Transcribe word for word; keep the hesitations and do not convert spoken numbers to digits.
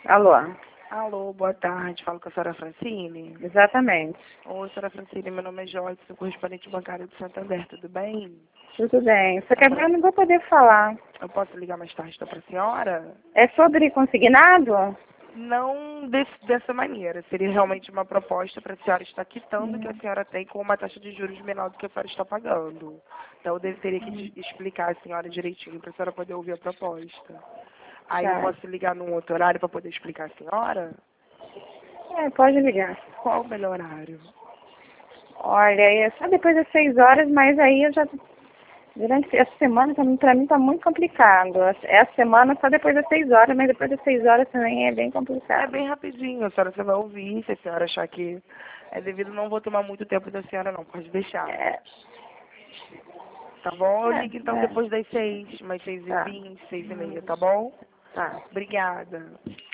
Alô? Alô, boa tarde. Falo com a senhora Francine. Exatamente. Oi, senhora Francine, meu nome é Jorge, sou correspondente bancário do Santander, tudo bem? Tudo bem. Só que agora eu não vou poder falar. Eu posso ligar mais tarde para a senhora? É sobre consignado? Não desse, dessa maneira. Seria realmente uma proposta para a senhora estar quitando que a senhora tem com uma taxa de juros menor do que a senhora está pagando. Então eu deve- teria que te explicar a senhora direitinho para a senhora poder ouvir a proposta. Aí eu Tá. posso ligar num outro horário para poder explicar a senhora? É, pode ligar. Qual o melhor horário? Olha, é só depois das seis horas, mas aí eu já... Durante essa semana, pra mim, pra mim tá muito complicado. Essa semana só depois das seis horas, mas depois das seis horas também é bem É complicado. bem rapidinho, a senhora você vai ouvir, se a senhora achar que é devido, não vou tomar muito tempo da senhora não, pode deixar. É, Tá bom? Eu é, ligo então é. depois das seis, mais seis e Tá, vinte, seis e meia, tá bom? tá. Obrigada.